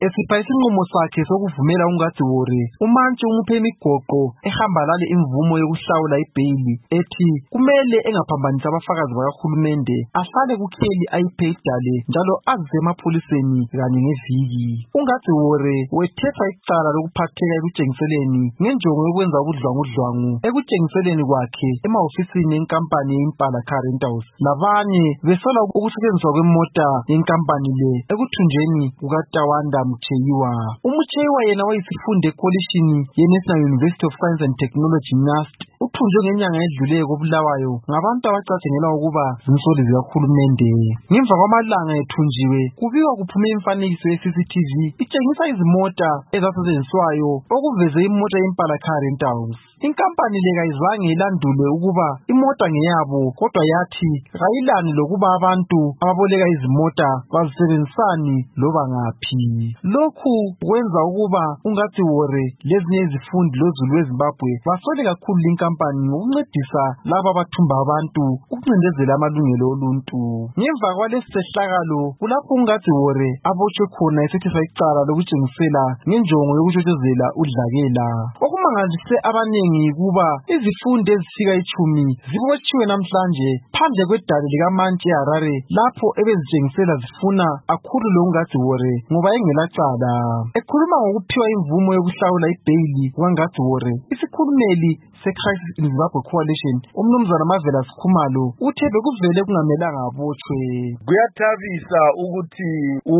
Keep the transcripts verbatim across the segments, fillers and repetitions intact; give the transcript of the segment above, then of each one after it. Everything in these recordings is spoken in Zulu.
esipha isinqumo sakhe sokuvumela uNgadiwore umantshi umuphe imigoqo ehamba lale imvumo yokuhlawula ibhayili ethi kumele engaphambanisi abafakazi bakahulumende ahlale kukheli ayiphe idale njalo azise emapholiseni kanye ngeviki. uNgadiwore wethetha icala lokuphatheka ekutshengiseleni ngenjongo yokwenza ubudlwangudlwangu ekutshengiseleni kwakhe emahofisini yenkampani ye-Impala Car Rentals labanye besola ukusetshenziswa kwemota yenkampani le ekuthunjweni kukaTawanda Mucheyiwa. uMucheyiwa yena wayisifundo ekholishini ye-National University of Science and Technology N U S T uthunjwe ngenyanga edluleyo koBulawayo ngabantu abacatshangelwa ukuba zinsoli zikahulumende. Ngemva kwamalanga ethunjiwe kubikwa kuphume imfanekiso ye-C C T V itshengisa izimota ezasetshenziswayo okuveze imota ye-Impala Car Rentals. Inkampani le kayizange ilandule ukuba imota ngeyabo kodwa yathi kayilani lokuba abantu ababoleka izimota bazisebenzisani loba ngaphi. Lokhu kwenza ukuba uNgadiwore lezinye izifundi lozulu weZimbabwe basole kakhulu inkampani ngokuncedisa laba abathumba abantu ukuncindezela amalungelo oluntu. Ngemva kwalesi sehlakalo kulapho uNgadiwore abotshwe khona esethesa icala lokutshengisela ngenjongo yokushotshozela udlakela. Okumangalise abanengi kuba izifundi ezifika ichumi zibotshiwe namhlanje phandle kwedale likaMantshi eHarare lapho ebezitshengisela zifuna akhululwe uNgadiwore ngoba engelacala. Ekhuluma ngokuphiwa imvumo yokuhlawula ibhayili kukaNgadiwore, isikhulumeli se-Crisis in Zimbabwe Coalition umnumzana Marvelous Khumalo uthe bekuvele kungamelanga abotshwe. Kuyathabisa ukuthi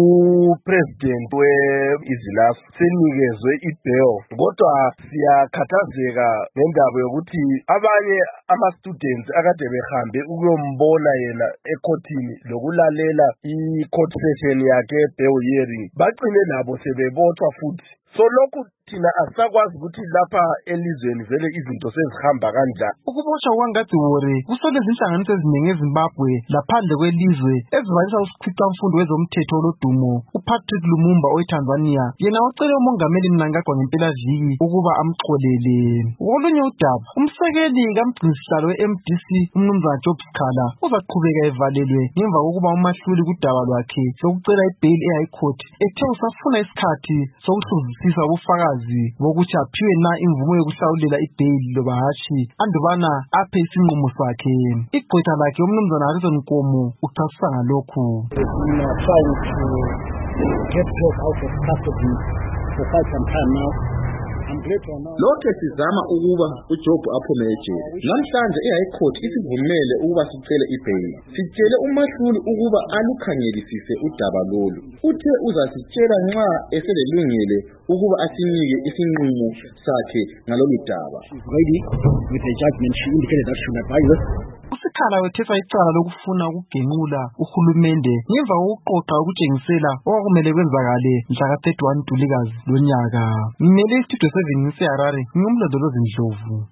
upresident we-Izilafu senikezwe i-bail kodwa siyakhathazeka ngendaba yokuthi abanye ama-students akade behambe ukuyombona yena ekhothini lokulalela i-court session yakhe bail hearing bagcine nabo sebebotshwa futhi. So lokhu thina asakwazi ukuthi lapha elizweni vele izinto sezihamba kanjani. Ukubotshwa kukaNgadiwore kusoleza inhlanganiso eziningi eZimbabwe laphandle kwelizwe ezivalisa usichithamfundo wezomthetho olodumo uPatrick Lumumba oweTanzania yena wacela umongameli Mnangagwa ngempelaviki ukuba amxolele. Kolunye udaba umsekeli kamgcinisihlalo we-M D C umnumzana Job Sikhala uzaqhubeka evalelwe ngemva kokuba umahluli kudaba lwakhe lokucela ibhayili e-High Court ethe usafuna isikhathi sokuhluzisisa ubufakazi bokuthi aphiwe na imvumo yokuhlawulela ibhayili loba hatshi andubana aphe isinqumo sakhe. Igqwetha lakhe umnumzana Harrison Nkomo uchasisa ngalokhu. Lokho sizama ukuba uJob aphume ejele. Namhlanje iHigh Court isivumele ukuba sicele ibhayili. Sitshele umahluli ukuba alukhangelisise udaba lolu. Uthe uzasitshela nxa eselelungile ukuba asinike isinqumo sakhe ngalolu daba. uSikhala wethetha icala lokufuna ukugenqula uhulumende ngemva kokuqoqa ukutshengisela okwakumele kwenzakale mhla ka thirty-one Ntulikazi lonyaka. Ngimele istudio seven ngiseHarare ngingumlondolozi Ndlovu.